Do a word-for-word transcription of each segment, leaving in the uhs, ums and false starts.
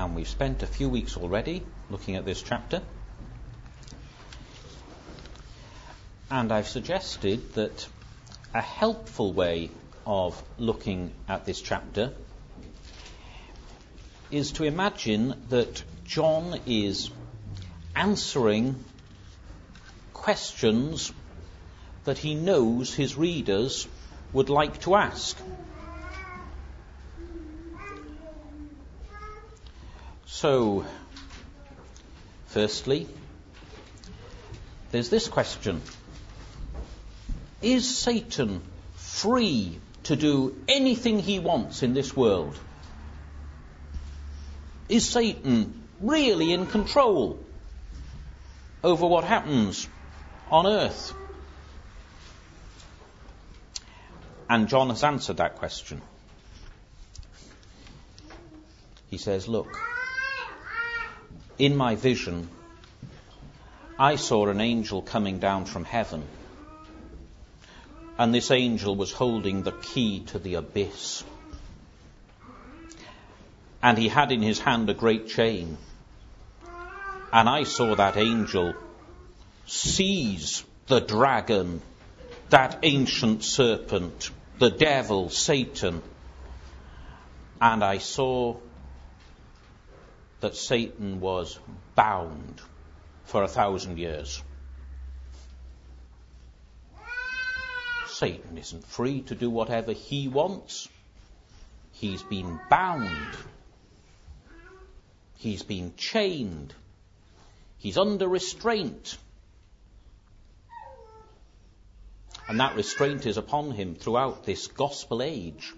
And we've spent a few weeks already looking at this chapter. And I've suggested that a helpful way of looking at this chapter is to imagine that John is answering questions that he knows his readers would like to ask. So, firstly, there's this question. Is Satan free to do anything he wants in this world? Is Satan really in control over what happens on earth? And John has answered that question. He says, look, in my vision, I saw an angel coming down from heaven. And this angel was holding the key to the abyss. And he had in his hand a great chain. And I saw that angel seize the dragon, that ancient serpent, the devil, Satan. And I saw that Satan was bound for a thousand years. Satan isn't free to do whatever he wants. He's been bound. He's been chained. He's under restraint. And that restraint is upon him throughout this gospel age.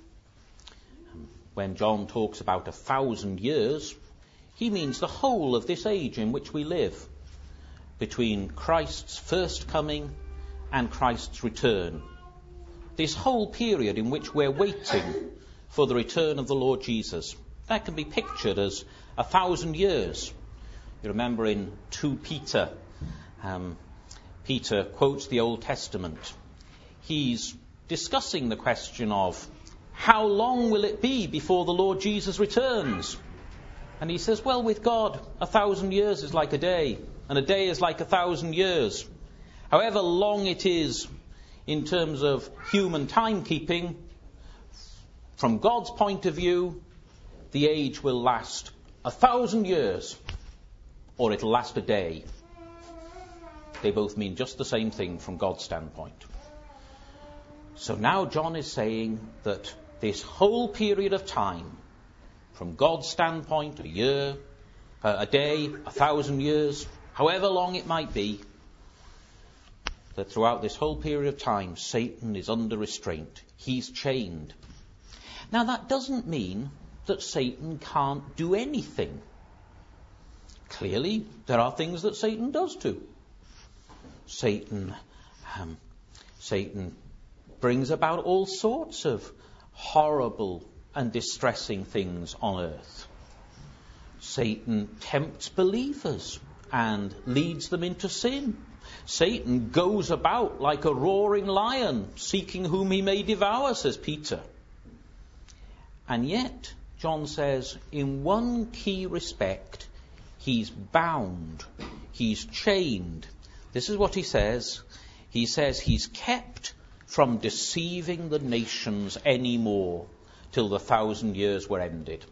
When John talks about a thousand years, he means the whole of this age in which we live, between Christ's first coming and Christ's return. This whole period in which we're waiting for the return of the Lord Jesus, that can be pictured as a thousand years. You remember in Second Peter, um, Peter quotes the Old Testament. He's discussing the question of how long will it be before the Lord Jesus returns? And he says, well, with God, a thousand years is like a day, and a day is like a thousand years. However long it is in terms of human timekeeping, from God's point of view, the age will last a thousand years, or it'll last a day. They both mean just the same thing from God's standpoint. So now John is saying that this whole period of time, from God's standpoint, a year, a day, a thousand years, however long it might be, that throughout this whole period of time, Satan is under restraint. He's chained. Now that doesn't mean that Satan can't do anything. Clearly, there are things that Satan does do. Satan, um, Satan brings about all sorts of horrible and distressing things on earth. Satan tempts believers and leads them into sin. Satan goes about like a roaring lion, seeking whom he may devour, says Peter. And yet, John says, in one key respect, he's bound, he's chained. This is what he says. He says he's kept from deceiving the nations anymore till the thousand years were ended.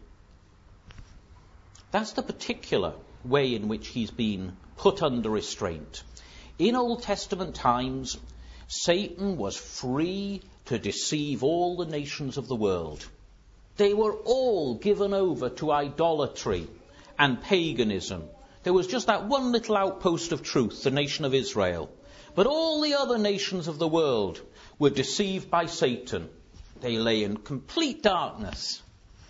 That's the particular way in which he's been put under restraint. In Old Testament times, Satan was free to deceive all the nations of the world. They were all given over to idolatry and paganism. There was just that one little outpost of truth, the nation of Israel. But all the other nations of the world were deceived by Satan. They lay in complete darkness.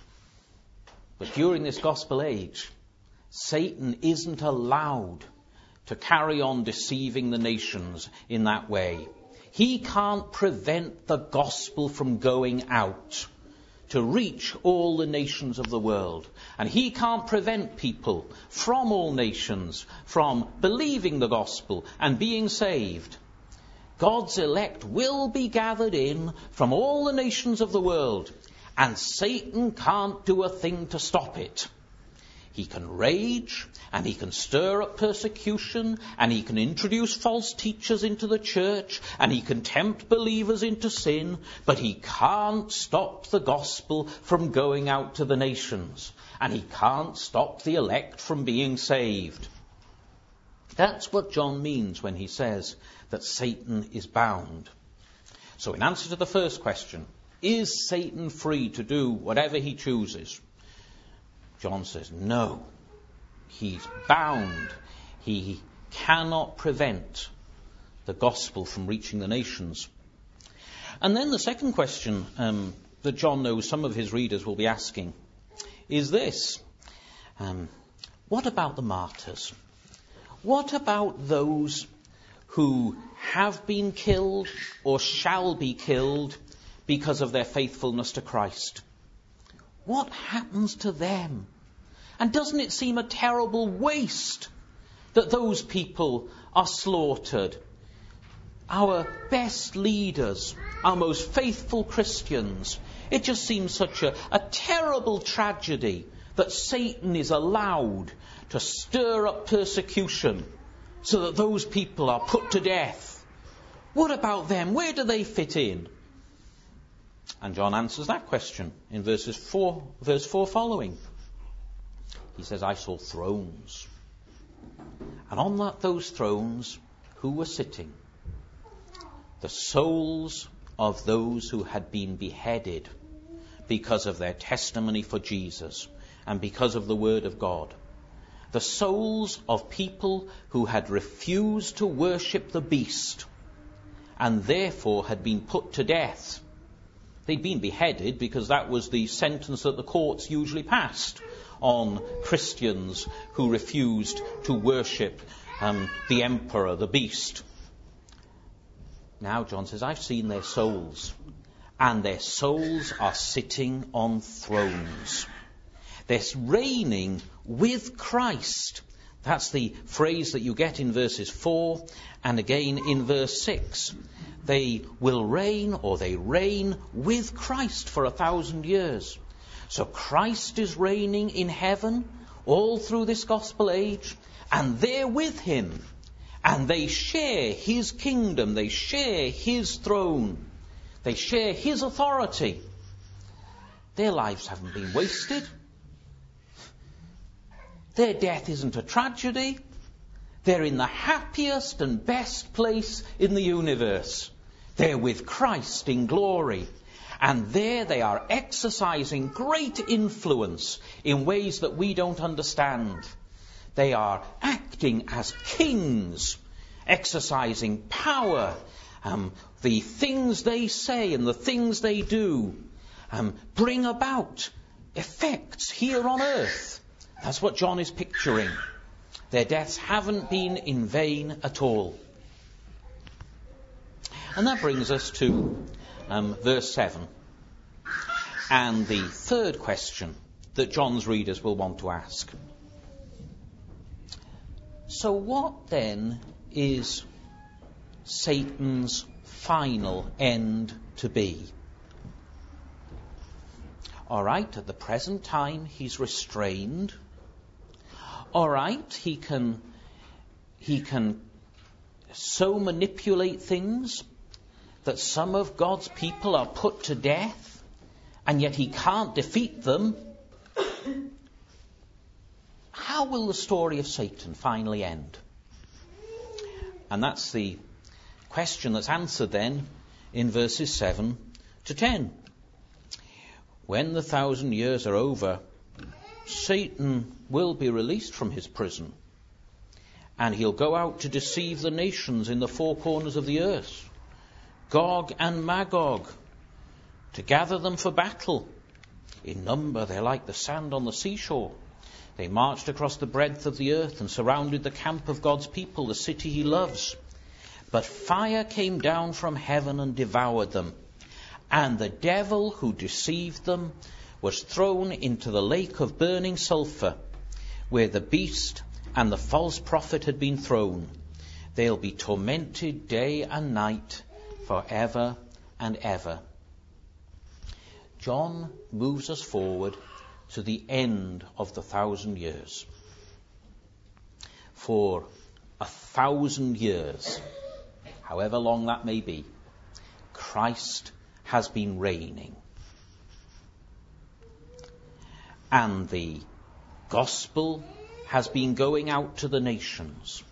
But during this gospel age, Satan isn't allowed to carry on deceiving the nations in that way. He can't prevent the gospel from going out to reach all the nations of the world. And he can't prevent people from all nations from believing the gospel and being saved. God's elect will be gathered in from all the nations of the world, and Satan can't do a thing to stop it. He can rage, and he can stir up persecution, and he can introduce false teachers into the church, and he can tempt believers into sin, but he can't stop the gospel from going out to the nations, and he can't stop the elect from being saved. That's what John means when he says that Satan is bound. So in answer to the first question, is Satan free to do whatever he chooses? John says, no, he's bound. He cannot prevent the gospel from reaching the nations. And then the second question um, that John knows some of his readers will be asking is this. Um, what about the martyrs? What about those who have been killed or shall be killed because of their faithfulness to Christ? What happens to them? And doesn't it seem a terrible waste that those people are slaughtered? Our best leaders, our most faithful Christians. It just seems such a, a terrible tragedy that Satan is allowed to stir up persecution so that those people are put to death. What about them? Where do they fit in? And John answers that question in verses four, verse four following. He says, I saw thrones. And on that, those thrones, who were sitting? The souls of those who had been beheaded because of their testimony for Jesus and because of the word of God. The souls of people who had refused to worship the beast and therefore had been put to death. They'd been beheaded because that was the sentence that the courts usually passed on Christians who refused to worship um, the emperor, the beast. Now John says, I've seen their souls, and their souls are sitting on thrones. They're reigning with Christ. That's the phrase that you get in verses four and again in verse six. They will reign, or they reign with Christ for a thousand years. So Christ is reigning in heaven all through this gospel age, and they're with him. And they share his kingdom. They share his throne. They share his authority. Their lives haven't been wasted. Their death isn't a tragedy. They're in the happiest and best place in the universe. They're with Christ in glory. And there they are exercising great influence in ways that we don't understand. They are acting as kings, exercising power. Um, the things they say and the things they do um, bring about effects here on earth. That's what John is picturing. Their deaths haven't been in vain at all. And that brings us to um, verse seven. And the third question that John's readers will want to ask. So what then is Satan's final end to be? All right, at the present time he's restrained. All right, he can he can so manipulate things that some of God's people are put to death, and yet he can't defeat them. How will the story of Satan finally end? And that's the question that's answered then in verses seven to ten. When the thousand years are over, Satan will be released from his prison, and he'll go out to deceive the nations in the four corners of the earth, Gog and Magog, to gather them for battle. In number they're like the sand on the seashore. They marched across the breadth of the earth and surrounded the camp of God's people, the city he loves. But fire came down from heaven and devoured them, and the devil who deceived them was thrown into the lake of burning sulphur, where the beast and the false prophet had been thrown. They'll be tormented day and night forever and ever. John moves us forward to the end of the thousand years. For a thousand years, however long that may be, Christ has been reigning. And the gospel has been going out to the nations.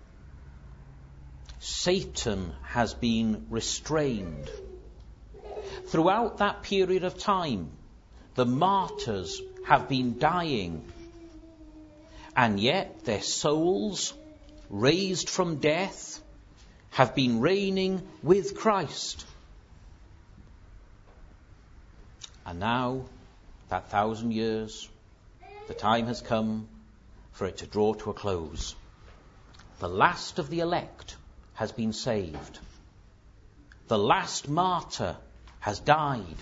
Satan has been restrained. Throughout that period of time, the martyrs have been dying. And yet their souls, raised from death, have been reigning with Christ. And now, that thousand years, the time has come for it to draw to a close. The last of the elect has been saved. The last martyr has died.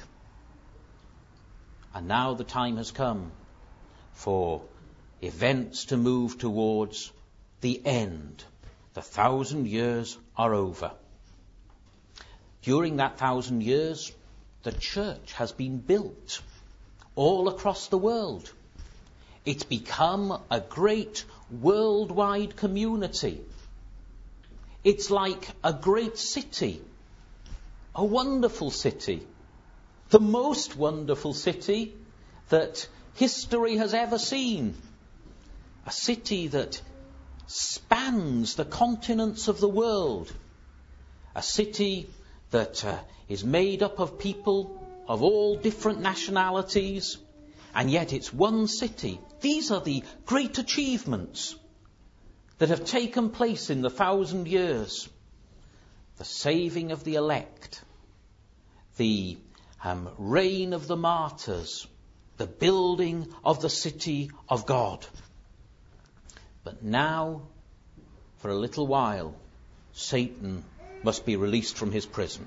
And now the time has come for events to move towards the end. The thousand years are over. During that thousand years, the church has been built all across the world. It's become a great worldwide community. It's like a great city, a wonderful city, the most wonderful city that history has ever seen. A city that spans the continents of the world. A city that uh, is made up of people of all different nationalities, and yet it's one city. These are the great achievements that have taken place in the thousand years. The saving of the elect, the um, reign of the martyrs, the building of the city of God. But now, for a little while, Satan must be released from his prison.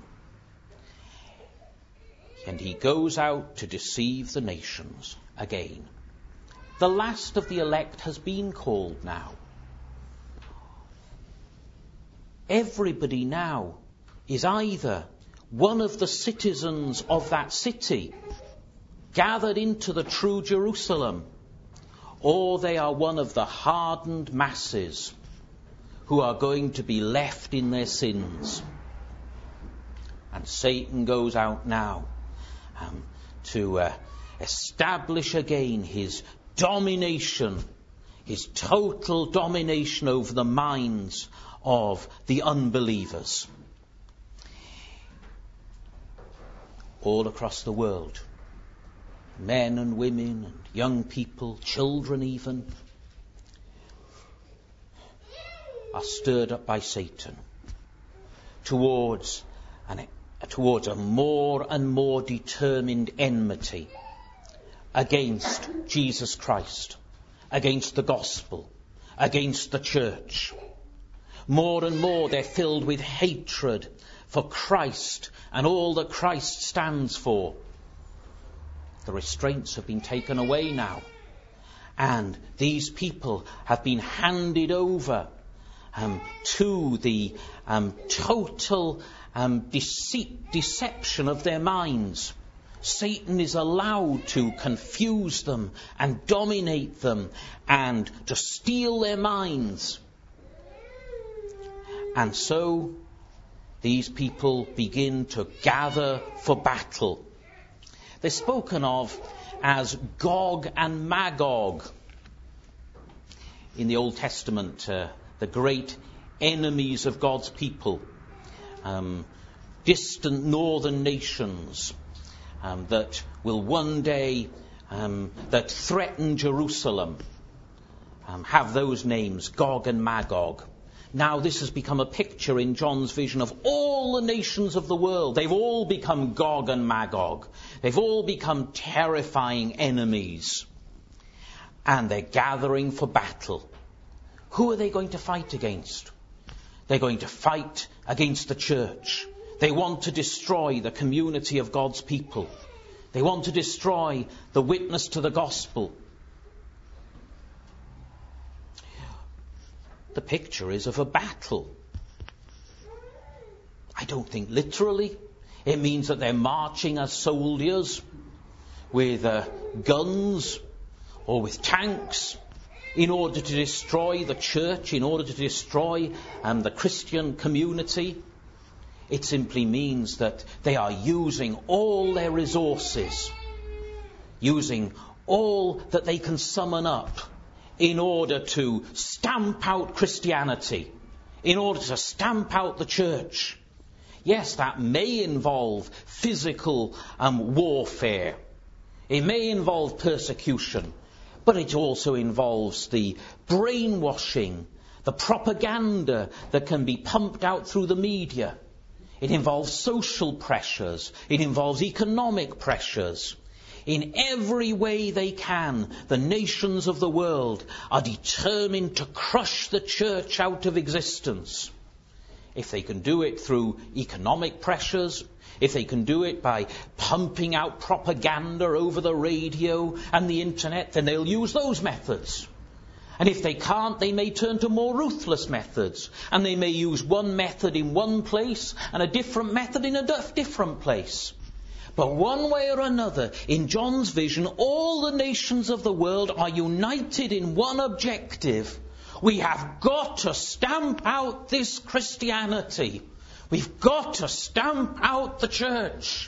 And he goes out to deceive the nations again. The last of the elect has been called now. Everybody now is either one of the citizens of that city, gathered into the true Jerusalem, or they are one of the hardened masses who are going to be left in their sins. And Satan goes out now um, to uh, establish again his domination, his total domination over the minds of the unbelievers. All across the world, men and women and young people, children even, are stirred up by Satan towards an, towards a more and more determined enmity against Jesus Christ, against the gospel, against the church. More and more they're filled with hatred for Christ and all that Christ stands for. The restraints have been taken away now, and these people have been handed over um, to the um, total um, deceit, deception of their minds. Satan is allowed to confuse them and dominate them and to steal their minds. And so these people begin to gather for battle. They're spoken of as Gog and Magog. In the Old Testament, uh, the great enemies of God's people, um, distant northern nations um, that will one day, um, that threaten Jerusalem, um, have those names, Gog and Magog. Now this has become a picture in John's vision of all the nations of the world. They've all become Gog and Magog. They've all become terrifying enemies. And they're gathering for battle. Who are they going to fight against? They're going to fight against the church. They want to destroy the community of God's people. They want to destroy the witness to the gospel. The picture is of a battle. I don't think literally. It means that they're marching as soldiers with uh, guns or with tanks in order to destroy the church, in order to destroy um, the Christian community. It simply means that they are using all their resources, using all that they can summon up in order to stamp out Christianity, in order to stamp out the church. Yes, that may involve physical um, warfare. It may involve persecution, but it also involves the brainwashing, the propaganda that can be pumped out through the media. It involves social pressures. It involves economic pressures. In every way they can, the nations of the world are determined to crush the church out of existence. If they can do it through economic pressures, if they can do it by pumping out propaganda over the radio and the internet, then they'll use those methods. And if they can't, they may turn to more ruthless methods. And they may use one method in one place and a different method in a different place. But one way or another, in John's vision, all the nations of the world are united in one objective. We have got to stamp out this Christianity. We've got to stamp out the church.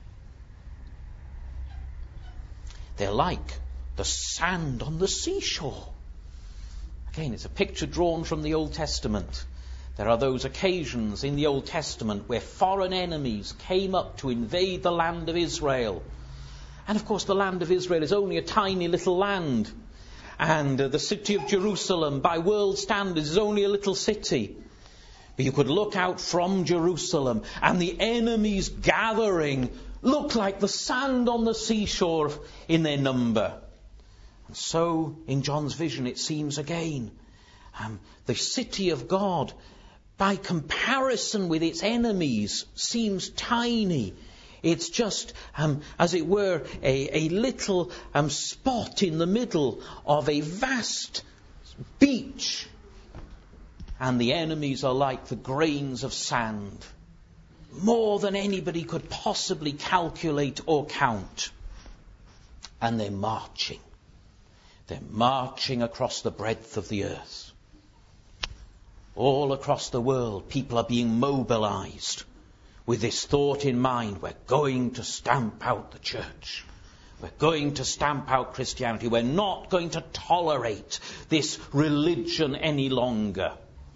They're like the sand on the seashore. Again, it's a picture drawn from the Old Testament. There are those occasions in the Old Testament where foreign enemies came up to invade the land of Israel. And of course, the land of Israel is only a tiny little land. And uh, the city of Jerusalem, by world standards, is only a little city. But you could look out from Jerusalem, and the enemies gathering looked like the sand on the seashore in their number. And so, in John's vision, it seems again, um, the city of God, by comparison with its enemies, seems tiny. It's just, um, as it were, a, a little um, spot in the middle of a vast beach. And the enemies are like the grains of sand, more than anybody could possibly calculate or count. And they're marching. They're marching across the breadth of the earth. All across the world, people are being mobilized with this thought in mind: we're going to stamp out the church. We're going to stamp out Christianity. We're not going to tolerate this religion any longer.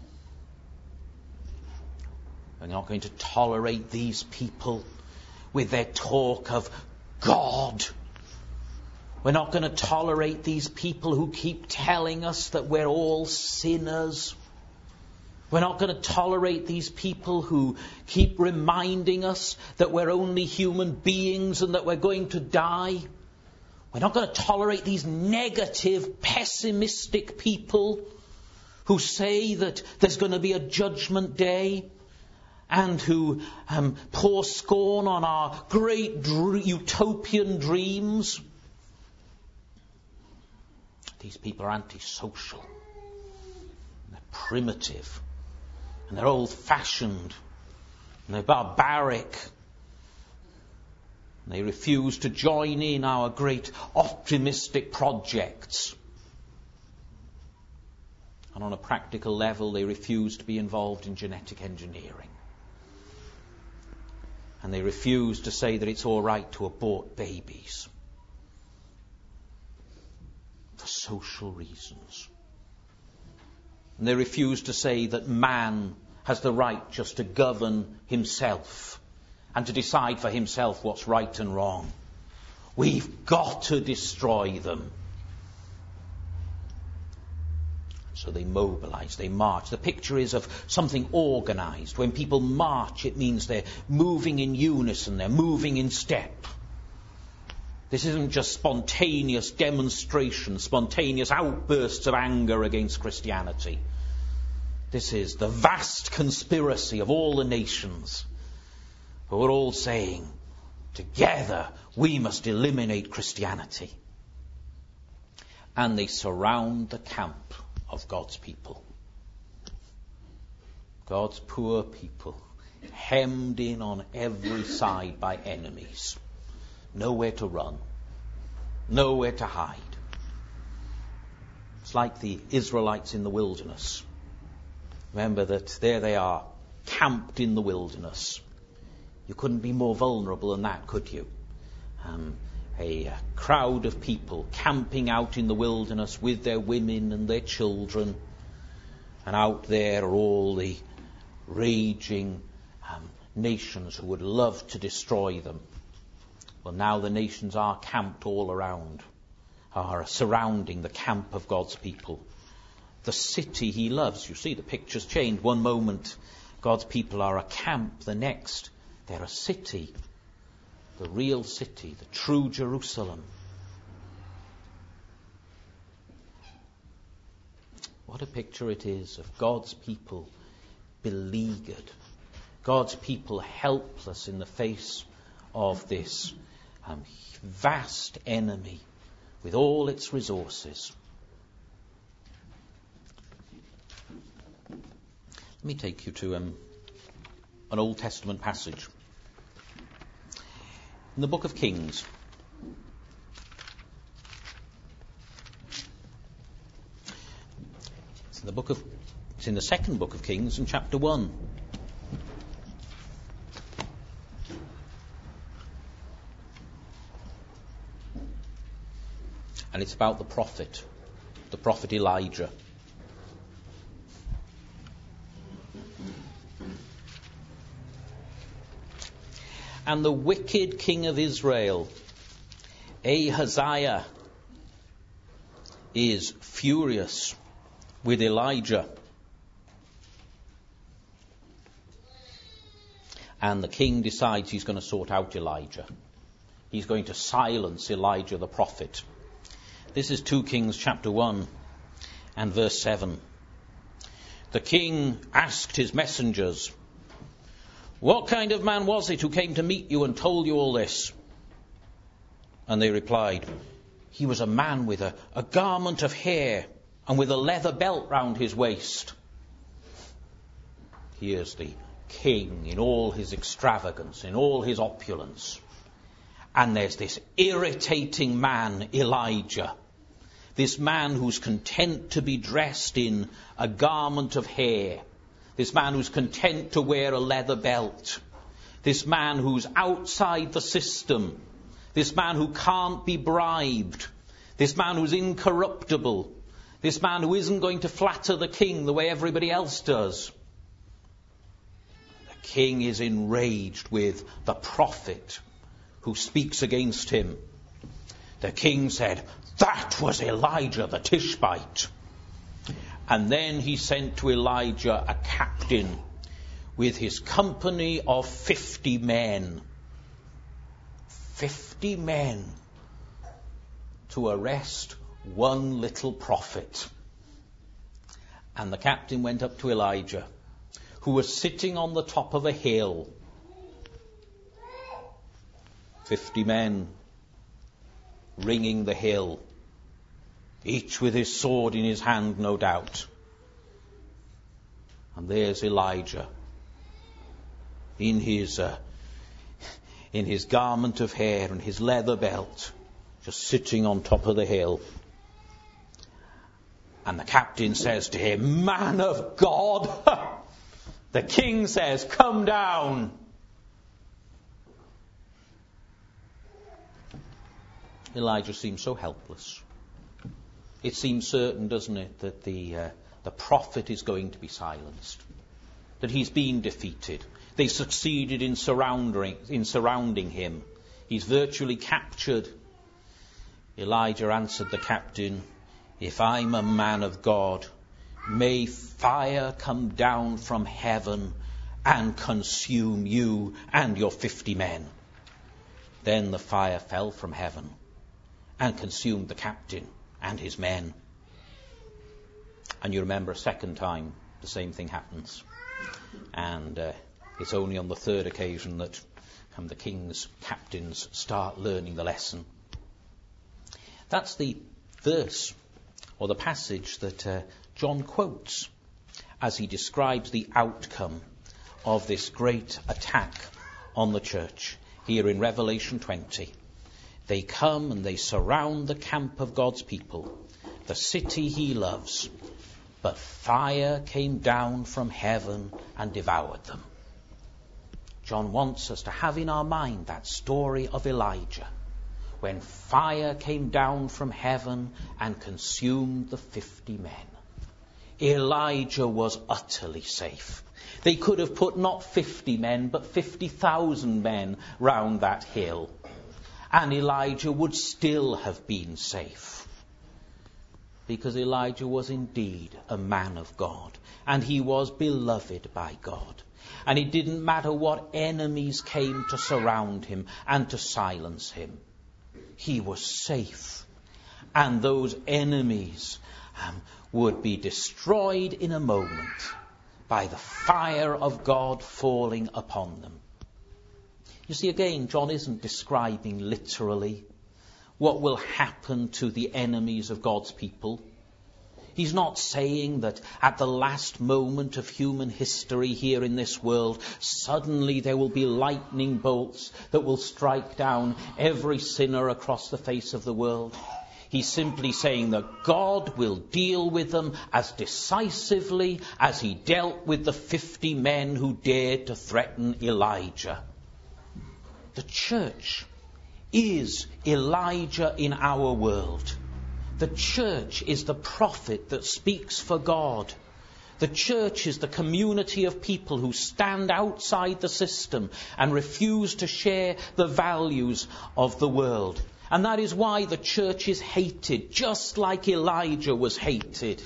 We're not going to tolerate these people with their talk of God. We're not going to tolerate these people who keep telling us that we're all sinners. We're not going to tolerate these people who keep reminding us that we're only human beings and that we're going to die. We're not going to tolerate these negative, pessimistic people who say that there's going to be a judgment day and who um, pour scorn on our great dr- utopian dreams. These people are antisocial. They're primitive. And they're old-fashioned. And they're barbaric. And they refuse to join in our great optimistic projects. And on a practical level, they refuse to be involved in genetic engineering. And they refuse to say that it's all right to abort babies. For social reasons. And they refuse to say that man has the right just to govern himself and to decide for himself what's right and wrong. We've got to destroy them. So they mobilize, they march. The picture is of something organized. When people march, it means they're moving in unison, they're moving in step. This isn't just spontaneous demonstrations, spontaneous outbursts of anger against Christianity. This is the vast conspiracy of all the nations who are all saying, together we must eliminate Christianity. And they surround the camp of God's people. God's poor people, hemmed in on every side by enemies. Nowhere to run. Nowhere to hide. It's like the Israelites in the wilderness. Remember that there they are, camped in the wilderness. You couldn't be more vulnerable than that, could you? Um, a crowd of people camping out in the wilderness with their women and their children. And out there are all the raging um, nations who would love to destroy them. Well, now the nations are camped all around, are surrounding the camp of God's people. The city he loves. You see, the picture's changed. One moment, God's people are a camp. The next, they're a city. The real city, the true Jerusalem. What a picture it is of God's people beleaguered. God's people helpless in the face of this um, vast enemy with all its resources. Let me take you to um, an Old Testament passage. In the book of Kings. It's in the book of it's in the second book of Kings in chapter one. And it's about the prophet, the prophet Elijah. And the wicked king of Israel, Ahaziah, is furious with Elijah. And the king decides he's going to sort out Elijah. He's going to silence Elijah the prophet. This is two Kings chapter one and verse seven. The king asked his messengers, "What kind of man was it who came to meet you and told you all this?" And they replied, "He was a man with a, a garment of hair and with a leather belt round his waist." Here's the king in all his extravagance, in all his opulence. And there's this irritating man, Elijah. This man who's content to be dressed in a garment of hair. This man who's content to wear a leather belt. This man who's outside the system. This man who can't be bribed. This man who's incorruptible. This man who isn't going to flatter the king the way everybody else does. The king is enraged with the prophet who speaks against him. The king said, "That was Elijah the Tishbite." And then he sent to Elijah a captain with his company of fifty men. Fifty men to arrest one little prophet. And the captain went up to Elijah, who was sitting on the top of a hill. Fifty men ringing the hill, each with his sword in his hand, no doubt. And there's Elijah in his uh, in his garment of hair and his leather belt, just sitting on top of the hill. And the captain says to him, "Man of God!" The king says, "Come down." Elijah seems so helpless. It seems certain, doesn't it, that the uh, the prophet is going to be silenced, that he's been defeated. They succeeded in surrounding in surrounding him. He's virtually captured. Elijah answered the captain, "If I'm a man of God, may fire come down from heaven and consume you and your fifty men." Then the fire fell from heaven and consumed the captain and his men. And you remember a second time the same thing happens. And uh, it's only on the third occasion that um, the king's captains start learning the lesson. That's the verse or the passage that uh, John quotes as he describes the outcome of this great attack on the church here in Revelation twenty. They come and they surround the camp of God's people. the city he loves. But fire came down from heaven and devoured them. John wants us to have in our mind that story of Elijah, when fire came down from heaven and consumed the fifty men. Elijah was utterly safe. They could have put not fifty men, but fifty thousand men round that hill, and Elijah would still have been safe. Because Elijah was indeed a man of God, and he was beloved by God. And it didn't matter what enemies came to surround him and to silence him. He was safe. And those enemies um, would be destroyed in a moment by the fire of God falling upon them. You see, again, John isn't describing literally what will happen to the enemies of God's people. He's not saying that at the last moment of human history here in this world, suddenly there will be lightning bolts that will strike down every sinner across the face of the world. He's simply saying that God will deal with them as decisively as he dealt with the fifty men who dared to threaten Elijah. The church is Elijah in our world. The church is the prophet that speaks for God. The church is the community of people who stand outside the system and refuse to share the values of the world. And that is why the church is hated, just like Elijah was hated.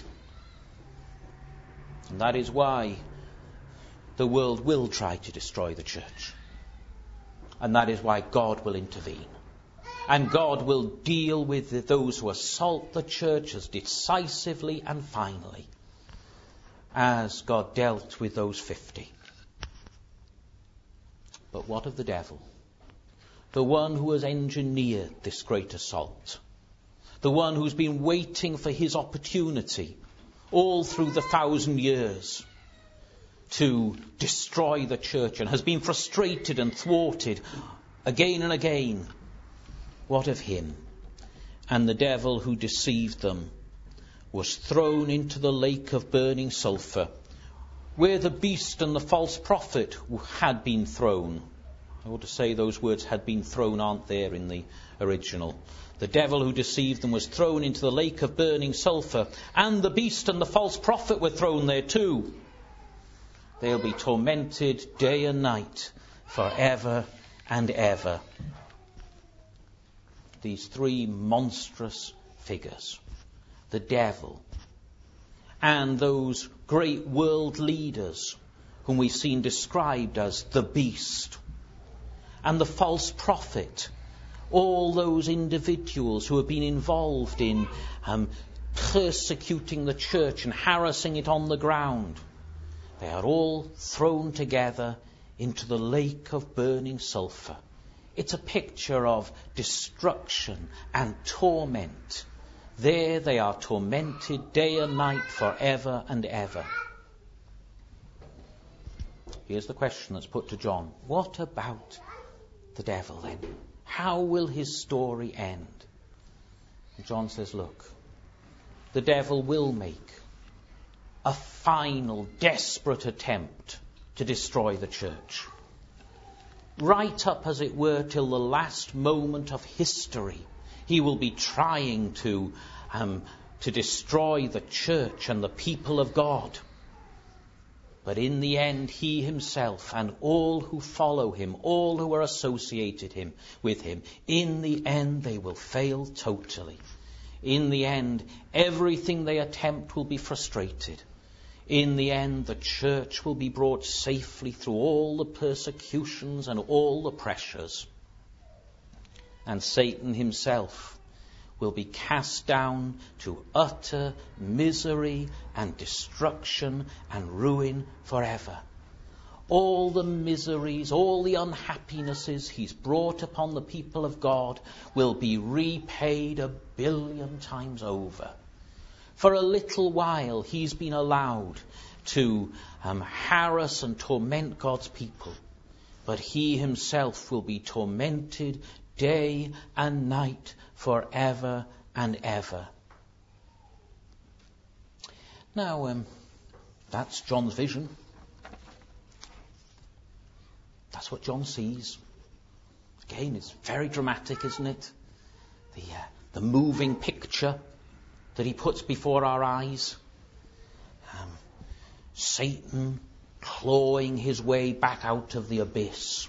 And that is why the world will try to destroy the church. And that is why God will intervene. And God will deal with those who assault the church as decisively and finally as God dealt with those fifty. But what of the devil? The one who has engineered this great assault. The one who's been waiting for his opportunity all through the thousand years to destroy the church and has been frustrated and thwarted again and again. What of him? And the devil who deceived them was thrown into the lake of burning sulphur, where the beast and the false prophet had been thrown. I ought to say those words had been thrown aren't there in the original. The devil who deceived them was thrown into the lake of burning sulphur, and the beast and the false prophet were thrown there too. They'll be tormented day and night forever and ever. These three monstrous figures, the devil and those great world leaders whom we've seen described as the beast, and the false prophet, all those individuals who have been involved in um, persecuting the church and harassing it on the ground, they are all thrown together into the lake of burning sulphur. It's a picture of destruction and torment. There they are tormented day and night forever and ever. Here's the question that's put to John. What about the devil then? How will his story end? And John says, look, the devil will make a final, desperate attempt to destroy the church. Right up, as it were, till the last moment of history, he will be trying to um, to destroy the church and the people of God. But in the end, he himself and all who follow him, all who are associated him with him, in the end they will fail totally. In the end, everything they attempt will be frustrated. In the end, the church will be brought safely through all the persecutions and all the pressures. And Satan himself will be cast down to utter misery and destruction and ruin forever. All the miseries, all the unhappinesses he's brought upon the people of God will be repaid a billion times over. For a little while, he's been allowed to um, harass and torment God's people. But he himself will be tormented day and night forever and ever. Now, um, that's John's vision. That's what John sees. Again, it's very dramatic, isn't it? The, uh, the moving picture that he puts before our eyes. Um, Satan clawing his way back out of the abyss.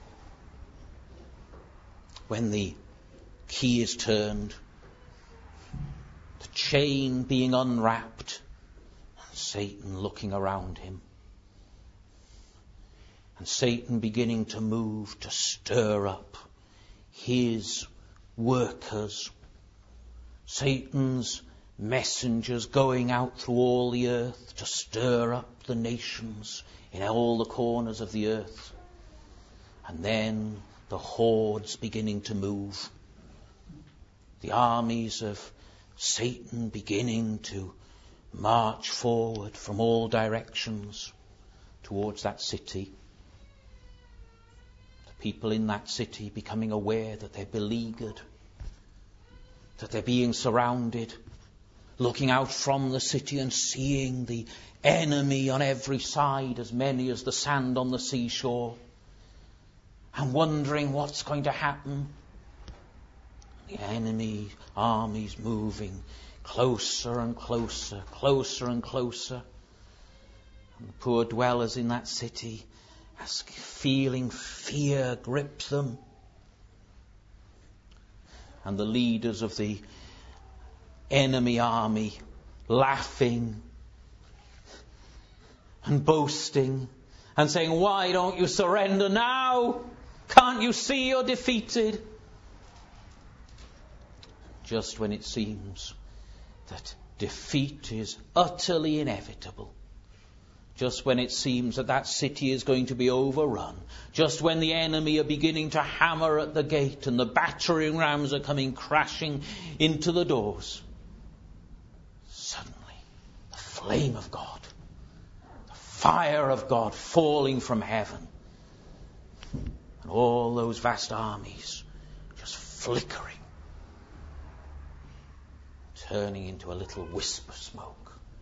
When the key is turned, the chain being unwrapped, and Satan looking around him. And Satan beginning to move, to stir up his workers. Satan's messengers going out through all the earth to stir up the nations in all the corners of the earth. And then the hordes beginning to move. The armies of Satan beginning to march forward from all directions towards that city. The people in that city becoming aware that they're beleaguered, that they're being surrounded, looking out from the city and seeing the enemy on every side, as many as the sand on the seashore, and wondering what's going to happen. The enemy armies moving closer and closer, closer and closer. And the poor dwellers in that city, as feeling fear grip them. And the leaders of the enemy army laughing and boasting and saying, "Why don't you surrender now? Can't you see you're defeated?" Just when it seems that defeat is utterly inevitable, just when it seems that that city is going to be overrun, just when the enemy are beginning to hammer at the gate and the battering rams are coming crashing into the doors, suddenly the flame of God, the fire of God falling from heaven, and all those vast armies just flickering, turning into a little wisp of smoke.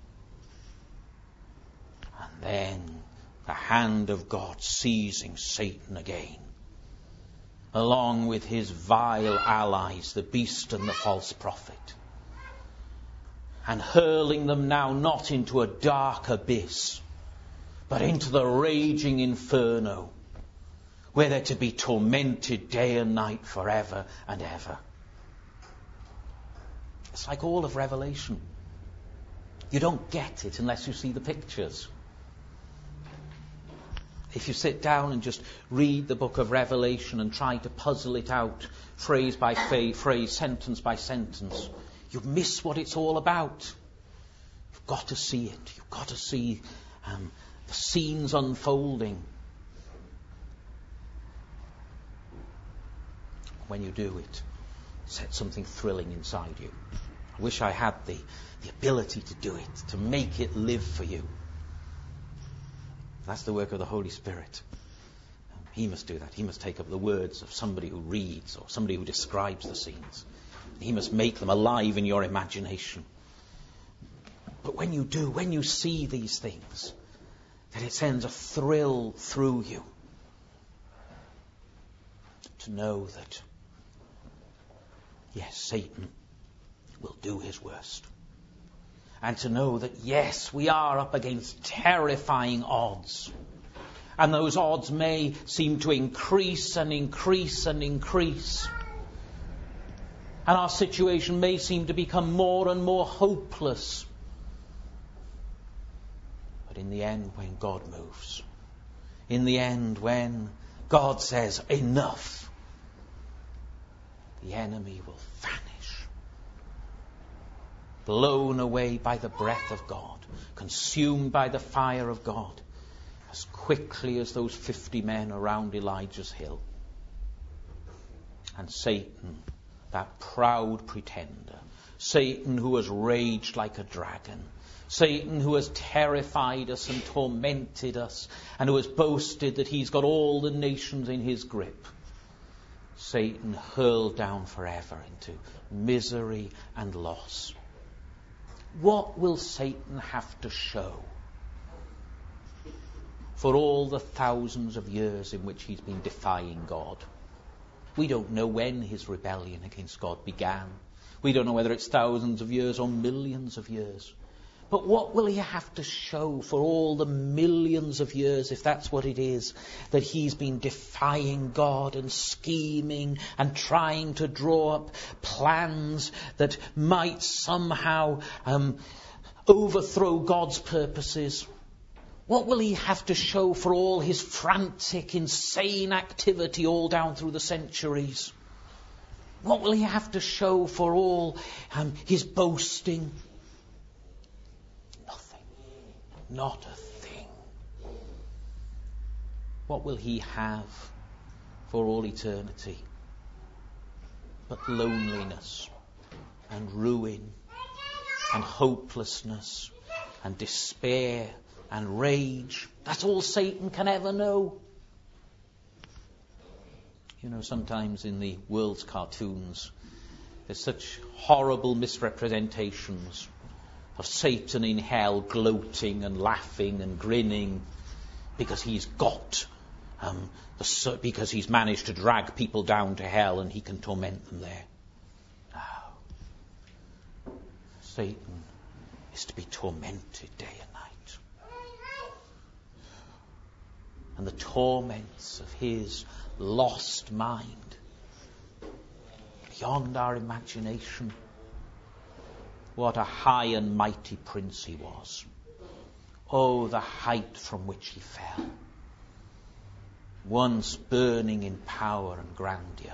And then the hand of God seizing Satan again, along with his vile allies, the beast and the false prophet, and hurling them now not into a dark abyss, but into the raging inferno, where they're to be tormented day and night forever and ever. It's like all of Revelation. You don't get it unless you see the pictures. If you sit down and just read the book of Revelation and try to puzzle it out phrase by phrase, sentence by sentence, you miss what it's all about. You've got to see it. You've got to see um, the scenes unfolding. When you do it, set something thrilling inside you. I wish I had the, the ability to do it, to make it live for you. That's the work of the Holy Spirit. Um, he must do that. He must take up the words of somebody who reads or somebody who describes the scenes. He must make them alive in your imagination. But when you do, when you see these things, then it sends a thrill through you to know that, yes, Satan will do his worst. And to know that, yes, we are up against terrifying odds. And those odds may seem to increase and increase and increase. And our situation may seem to become more and more hopeless. But in the end, when God moves, in the end, when God says, enough, the enemy will vanish. Blown away by the breath of God, consumed by the fire of God, as quickly as those fifty men around Elijah's hill. And Satan, that proud pretender, Satan who has raged like a dragon, Satan who has terrified us and tormented us, and who has boasted that he's got all the nations in his grip, Satan hurled down forever into misery and loss. What will Satan have to show for all the thousands of years in which he's been defying God? We don't know when his rebellion against God began. We don't know whether it's thousands of years or millions of years. But what will he have to show for all the millions of years, if that's what it is, that he's been defying God and scheming and trying to draw up plans that might somehow um, overthrow God's purposes? What will he have to show for all his frantic, insane activity all down through the centuries? What will he have to show for all um, his boasting? Nothing. Not a thing. What will he have for all eternity but loneliness and ruin and hopelessness and despair and rage? That's all Satan can ever know. You know, sometimes in the world's cartoons, there's such horrible misrepresentations of Satan in hell gloating and laughing and grinning because he's got, um, the, because he's managed to drag people down to hell and he can torment them there. No. Satan is to be tormented day and night. And the torments of his lost mind, beyond our imagination. What a high and mighty prince he was. Oh, the height from which he fell. Once burning in power and grandeur.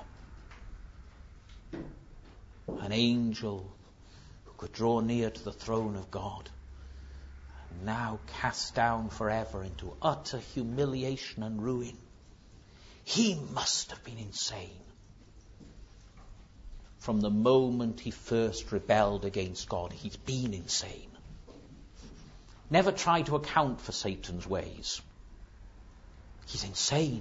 An angel who could draw near to the throne of God. And now cast down forever into utter humiliation and ruin. He must have been insane. From the moment he first rebelled against God, he's been insane. Never try to account for Satan's ways. He's insane.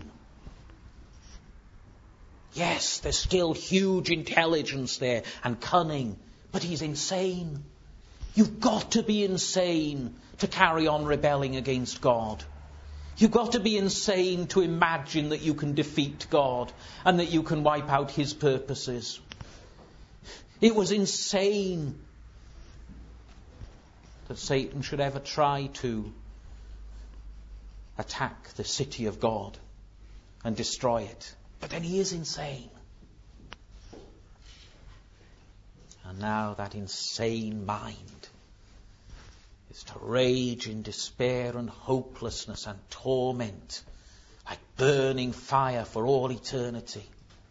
Yes, there's still huge intelligence there and cunning, but he's insane. You've got to be insane to carry on rebelling against God. You've got to be insane to imagine that you can defeat God and that you can wipe out his purposes. It was insane that Satan should ever try to attack the city of God and destroy it. But then he is insane. And now that insane mind is to rage in despair and hopelessness and torment like burning fire for all eternity.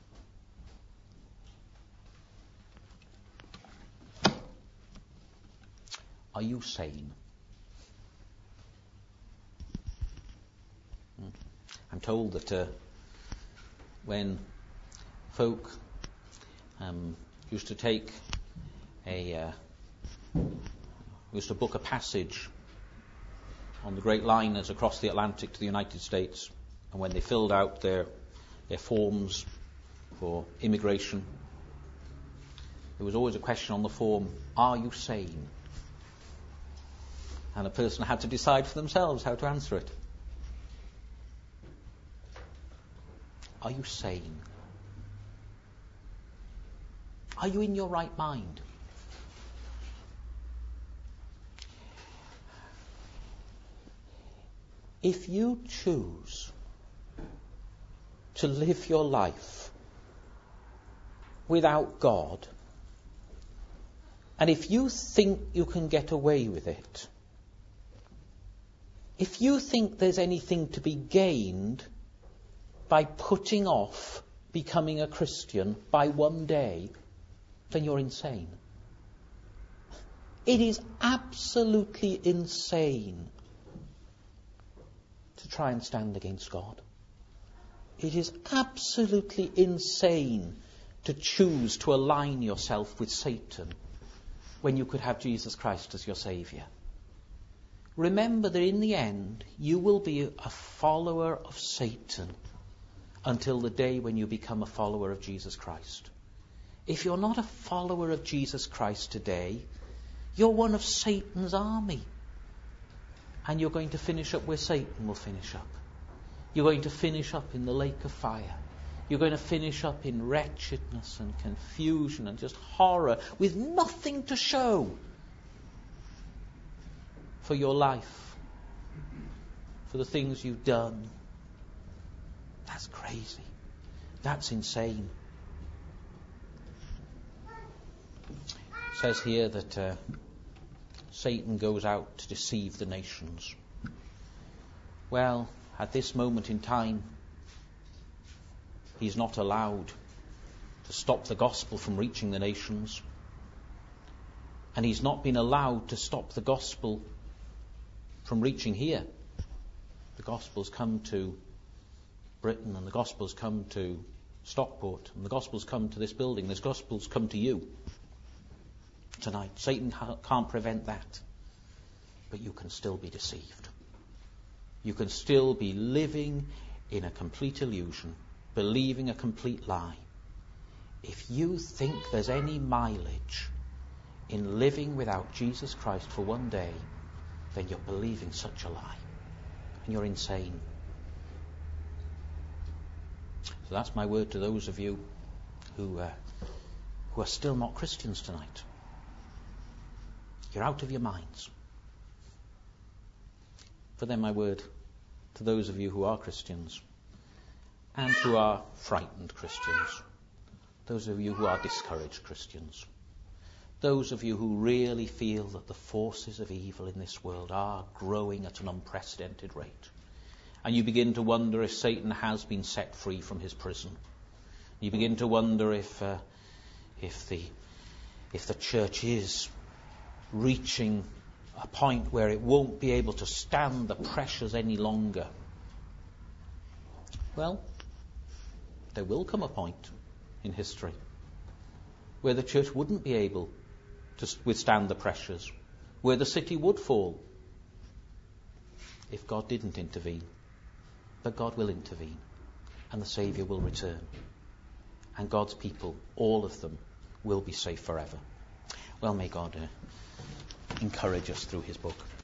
Are you sane? I'm told that uh, when folk um, used to take a uh, used to book a passage on the great liners across the Atlantic to the United States, and when they filled out their their forms for immigration, there was always a question on the form: are you sane? And a person had to decide for themselves how to answer it. Are you sane? Are you in your right mind? If you choose to live your life without God, and if you think you can get away with it, if you think there's anything to be gained by putting off becoming a Christian by one day, then you're insane. It is absolutely insane to try and stand against God. It is absolutely insane to choose to align yourself with Satan when you could have Jesus Christ as your Saviour. Remember that in the end, you will be a follower of Satan until the day when you become a follower of Jesus Christ. If you're not a follower of Jesus Christ today, You're one of Satan's army. And you're going to finish up where Satan will finish up. You're going to finish up in the lake of fire. You're going to finish up in wretchedness and confusion and just horror with nothing to show for your life, for the things you've done. That's crazy. That's insane. It says here that uh, Satan goes out to deceive the nations. Well, at this moment in time, he's not allowed to stop the gospel from reaching the nations. And he's not been allowed to stop the gospel from reaching here. The gospel's come to Britain, and the gospel's come to Stockport, and the gospel's come to this building. This gospel's come to you tonight. Satan can't prevent that. But you can still be deceived. You can still be living in a complete illusion, believing a complete lie. If you think there's any mileage in living without Jesus Christ for one day, then you're believing such a lie. And you're insane. So that's my word to those of you who, uh, who are still not Christians tonight. You're out of your minds. But then my word to those of you who are Christians and who are frightened Christians, those of you who are discouraged Christians, those of you who really feel that the forces of evil in this world are growing at an unprecedented rate, and you begin to wonder if Satan has been set free from his prison. You begin to wonder if uh, if the if the church is reaching a point where it won't be able to stand the pressures any longer. Well, there will come a point in history where the church wouldn't be able to withstand the pressures, where the city would fall if God didn't intervene. But God will intervene, and the Saviour will return, and God's people, all of them, will be safe forever. Well, may God uh, encourage us through his book.